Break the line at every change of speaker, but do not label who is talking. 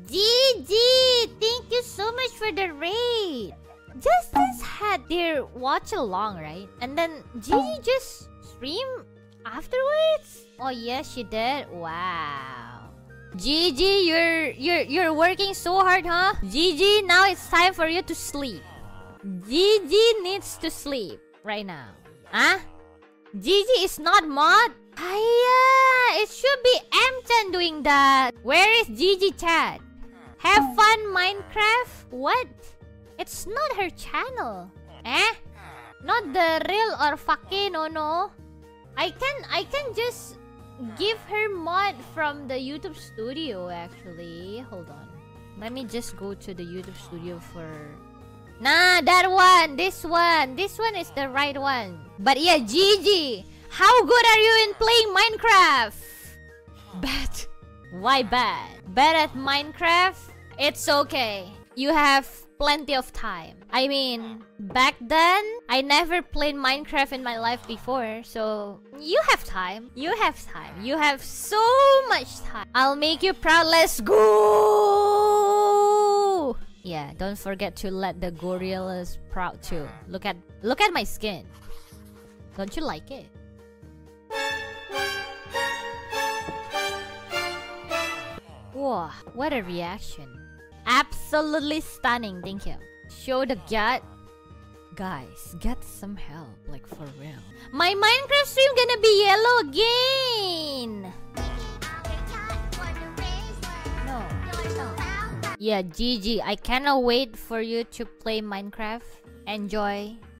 GG! Thank you so much for the raid. Justice had their watch along, right? And then GG just stream afterwards? Oh yes, she did. Wow. GG, you're working so hard, huh? GG, now it's time for you to sleep. GG needs to sleep right now. Huh? GG is not mod? It should be M10 doing that. Where is GG chat? Have fun Minecraft? What? It's not her channel. Not the real or fucking no. I can just give her mod from the YouTube studio actually. Hold on. Let me just go to the YouTube studio for... Nah, that one. This one. This one is the right one. But yeah, GG. How good are you in playing Minecraft? Bad. Why bad? Bad at Minecraft? It's okay. You have plenty of time. I mean, back then, I never played Minecraft in my life before. So, you have time. You have time. You have so much time. I'll make you proud. Let's go! Yeah, don't forget to let the gorillas proud too. Look at my skin. Don't you like it? Whoa, what a reaction. Absolutely stunning, thank you. Show the gut. Guys, get some help, like for real. My Minecraft stream gonna be yellow again! No. Yeah, GG. I cannot wait for you to play Minecraft. Enjoy.